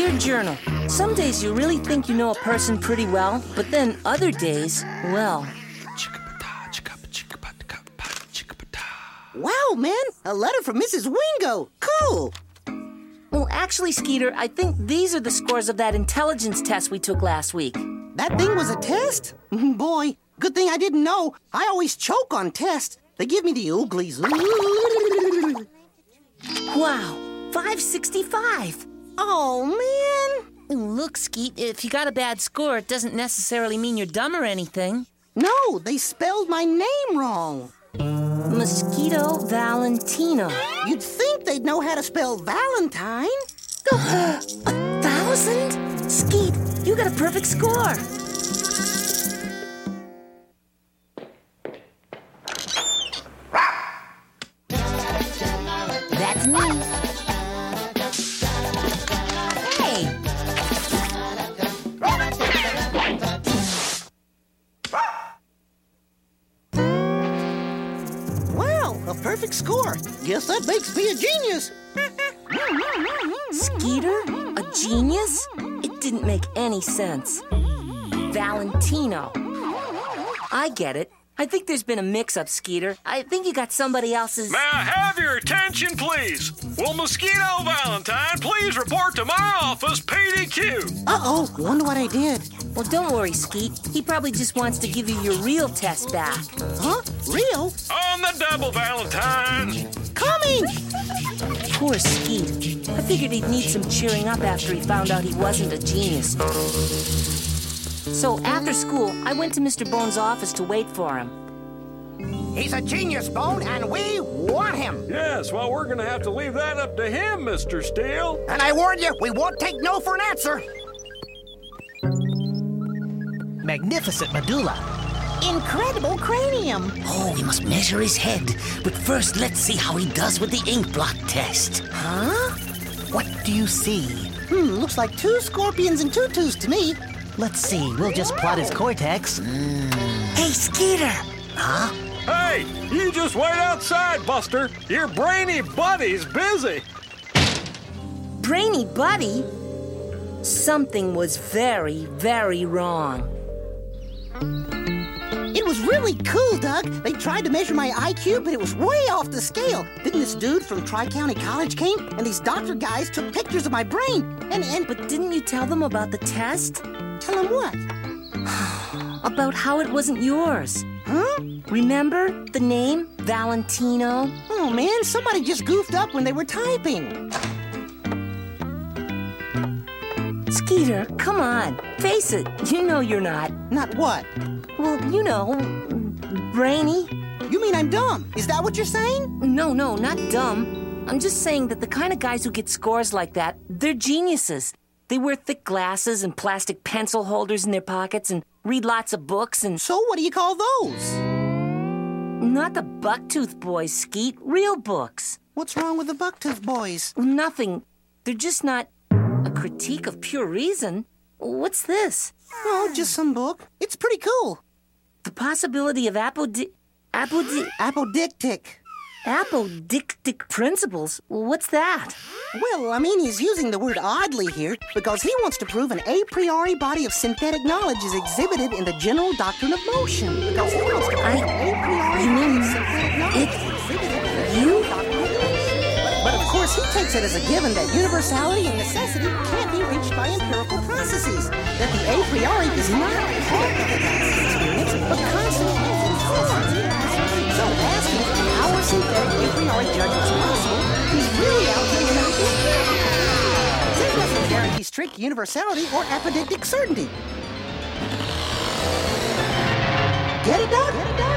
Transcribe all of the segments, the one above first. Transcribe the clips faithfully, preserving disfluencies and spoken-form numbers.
Dear Journal, some days you really think you know a person pretty well, but then other days, well... Wow, man, a letter from Missus Wingo. Cool. Well, actually, Skeeter, I think these are the scores of that intelligence test we took last week. That thing was a test? Boy, good thing I didn't know. I always choke on tests. They give me the ooglies. Wow, five sixty-five. Oh, man. Look, Skeet, if you got a bad score, it doesn't necessarily mean you're dumb or anything. No, they spelled my name wrong. Mosquito Valentino. You'd think they'd know how to spell Valentine. A thousand? Skeet, you got a perfect score. That's me. Hey! Wow, a perfect score. Guess that makes me a genius. Skeeter? A genius? It didn't make any sense. Valentino. I get it. I think there's been a mix-up, Skeeter. I think you got somebody else's... May I have your attention, please? Will Mosquito Valentine please report to my office, P D Q? Uh-oh, wonder what I did. Well, don't worry, Skeet. He probably just wants to give you your real test back. Huh? Real? On the double, Valentine. Coming! Poor Skeet. I figured he'd need some cheering up after he found out he wasn't a genius. So after school, I went to Mister Bone's office to wait for him. He's a genius, Bone, and we want him. Yes, well, we're going to have to leave that up to him, Mister Steele. And I warn you, we won't take no for an answer. Magnificent medulla. Incredible cranium. Oh, we must measure his head. But first, let's see how he does with the ink blot test. Huh? What do you see? Hmm, looks like two scorpions and tutus to me. Let's see. We'll just plot his cortex. Mm. Hey, Skeeter! Huh? Hey, you just wait outside, Buster. Your brainy buddy's busy. Brainy Buddy? Something was very, very wrong. It was really cool, Doug. They tried to measure my I Q, but it was way off the scale. Then this dude from Tri-County College came, and these doctor guys took pictures of my brain. And, and, But didn't you tell them about the test? tell them what? About how it wasn't yours. Huh? Remember the name Valentino? Oh, man, somebody just goofed up when they were typing. Skeeter, come on. Face it. You know you're not. Not what? Well, you know, brainy. You mean I'm dumb? Is that what you're saying? No, no, not dumb. I'm just saying that the kind of guys who get scores like that, they're geniuses. They wear thick glasses and plastic pencil holders in their pockets and read lots of books and... So what do you call those? Not the Bucktooth Boys, Skeet. Real books. What's wrong with the Bucktooth Boys? Nothing. They're just not a critique of pure reason. What's this? Oh, just some book. It's pretty cool. The possibility of apodi... apodi... Apodictic. apodictic principles? What's that? Well, I mean, he's using the word oddly here because he wants to prove an a priori body of synthetic knowledge is exhibited in the general doctrine of motion. Because he wants to prove I- an a priori you body mean of synthetic knowledge it- is exhibited in the you? general doctrine of motion. But of course, he takes it as a given that universality and necessity can't be reached by empirical processes. That the a priori is not part of the past experience, but constant and constant. So asking how are synthetic a priori judgments possible, he's really out here in idea. This doesn't guarantee strict universality or apodictic certainty. Get it, Doug?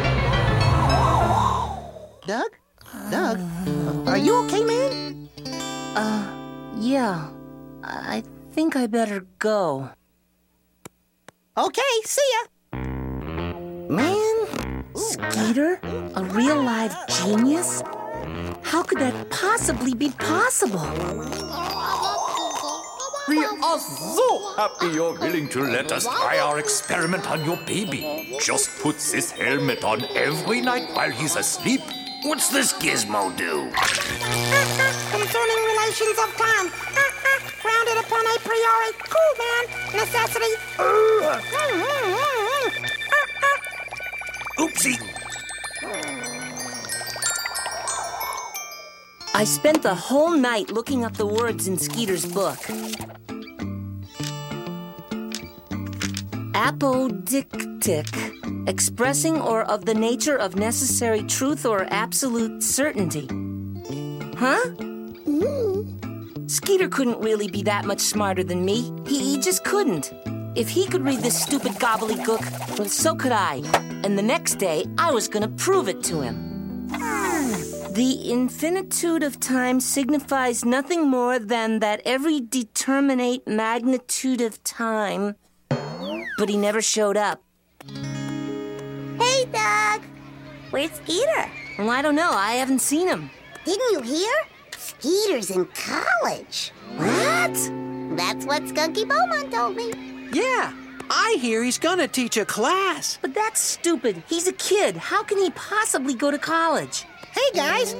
Doug? Doug? Are you okay, man? Uh, yeah. I think I better go. Okay, see ya. Man. Skeeter? A real live genius? How could that possibly be possible? We are so happy you're willing to let us try our experiment on your baby. Just puts this helmet on every night while he's asleep. What's this gizmo do? Concerning relations of time, grounded upon a priori necessity. Oopsie. I spent the whole night looking up the words in Skeeter's book. Apodictic, expressing or of the nature of necessary truth or absolute certainty. Huh? Skeeter couldn't really be that much smarter than me. He, he just couldn't. If he could read this stupid gobbledygook, well, so could I. And the next day, I was gonna prove it to him. The infinitude of time signifies nothing more than that every determinate magnitude of time. But he never showed up. Hey, Doug. Where's Skeeter? Well, I don't know. I haven't seen him. Didn't you hear? Skeeter's in college. What? That's what Skunky Beaumont told me. Yeah, I hear he's gonna teach a class. But that's stupid. He's a kid. How can he possibly go to college? Hey, guys.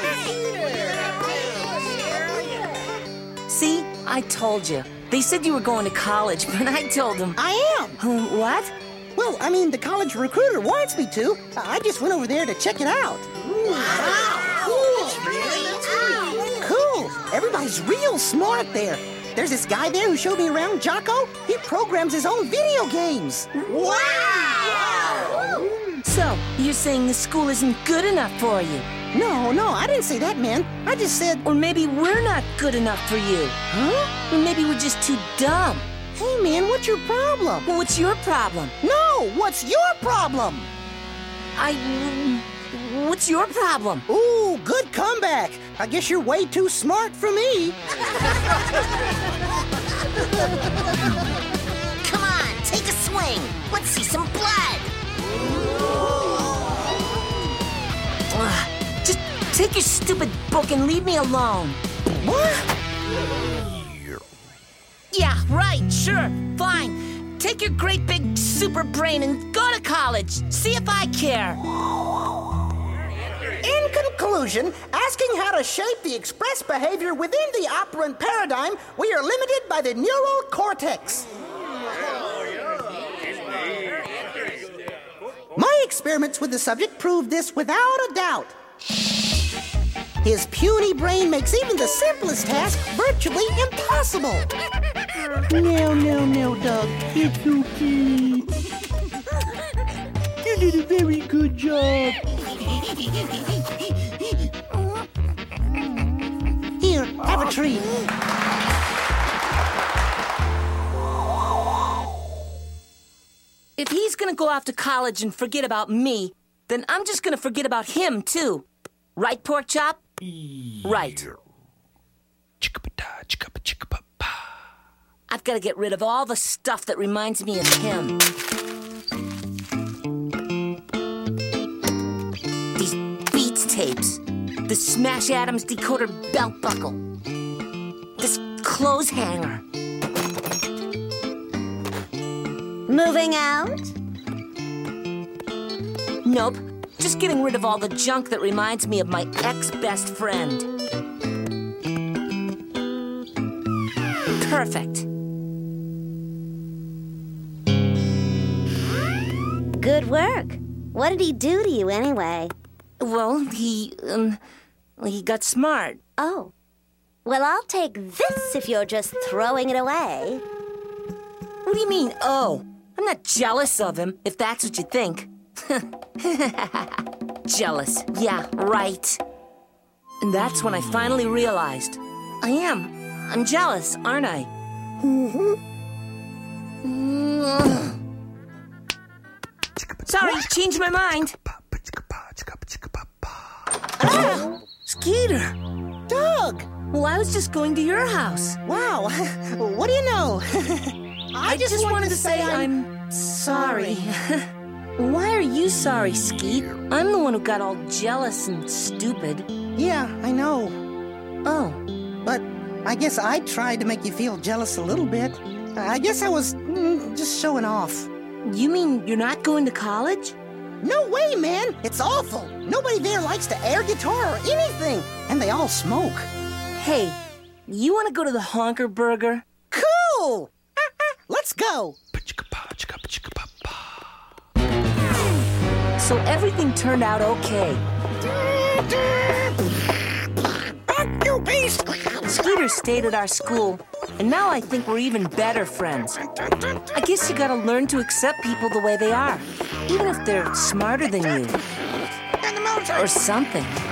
See? I told you. They said you were going to college, but I told them. I am. Um, what? Well, I mean, the college recruiter wants me to. I just went over there to check it out. Wow. Cool. Cool. Everybody's real smart there. There's this guy there who showed me around, Jocko. He programs his own video games. Wow! So, you're saying the school isn't good enough for you? No, no, I didn't say that, man. I just said... Or maybe we're not good enough for you. Huh? Or maybe we're just too dumb. Hey, man, what's your problem? Well, what's your problem? No, what's your problem? I... What's your problem? Ooh, good comeback. I guess you're way too smart for me. Come on, take a swing. Let's see some blood. Ugh, just take your stupid book and leave me alone. What? Yeah, right, sure, fine. Take your great big super brain and go to college. See if I care. In conclusion, asking how to shape the express behavior within the operant paradigm, we are limited by the neural cortex. My experiments with the subject prove this without a doubt. His puny brain makes even the simplest task virtually impossible. No, no, no, Doug. It's okay. You did a very good job. Here, have a treat. If he's gonna go off to college and forget about me, then I'm just gonna forget about him, too. Right, Pork Chop? Right. I've got to get rid of all the stuff that reminds me of him. These Beats tapes. The Smash Adams decoder belt buckle. This clothes hanger. Moving out? Nope. Just getting rid of all the junk that reminds me of my ex-best friend. Perfect. Good work. What did he do to you anyway? Well, he, um, he got smart. Oh. Well, I'll take this if you're just throwing it away. What do you mean, oh? I'm not jealous of him, if that's what you think. Jealous. Yeah, right. And that's when I finally realized. I am. I'm jealous, aren't I? Sorry, changed my mind. Ah, Skeeter. Doug! Well, I was just going to your house. Wow, what do you know? I, I just, just wanted to say I'm, I'm sorry. Why are you sorry, Skeet? I'm the one who got all jealous and stupid. Yeah, I know. Oh. But I guess I tried to make you feel jealous a little bit. I guess I was mm, just showing off. You mean you're not going to college? No way, man! It's awful. Nobody there likes to air guitar or anything. And they all smoke. Hey, you want to go to the Honker Burger? Cool! Let's go. So everything turned out okay. Back, you beast! Skeeter stayed at our school, and now I think we're even better friends. I guess you gotta learn to accept people the way they are, even if they're smarter than you. In the military. Or something.